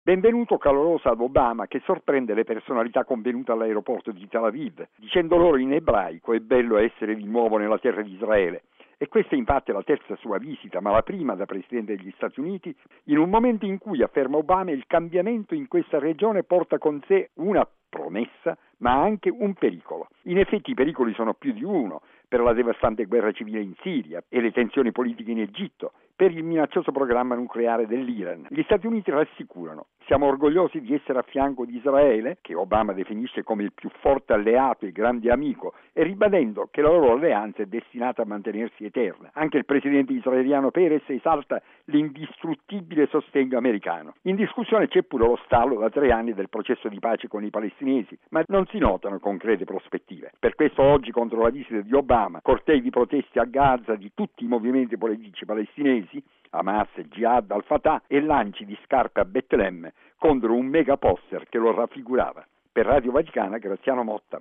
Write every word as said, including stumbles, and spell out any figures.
Benvenuto caloroso ad Obama, che sorprende le personalità convenute all'aeroporto di Tel Aviv, dicendo loro in ebraico: è bello essere di nuovo nella terra di Israele. E questa infatti è la terza sua visita, ma la prima da Presidente degli Stati Uniti, in un momento in cui, afferma Obama, il cambiamento in questa regione porta con sé una promessa, ma anche un pericolo. In effetti i pericoli sono più di uno: per la devastante guerra civile in Siria e le tensioni politiche in Egitto, per il minaccioso programma nucleare dell'Iran. Gli Stati Uniti rassicurano: siamo orgogliosi di essere a fianco di Israele, che Obama definisce come il più forte alleato e grande amico, e ribadendo che la loro alleanza è destinata a mantenersi eterna. Anche il presidente israeliano Peres esalta l'indistruttibile sostegno americano. In discussione c'è pure lo stallo da tre anni del processo di pace con i palestinesi, ma non si notano concrete prospettive. Per questo oggi, contro la visita di Obama, cortei di proteste a Gaza di tutti i movimenti politici palestinesi, Hamas, Jihad, Al-Fatah, e lanci di scarpe a Betlemme contro un mega poster che lo raffigurava. Per Radio Vaticana, Graziano Motta.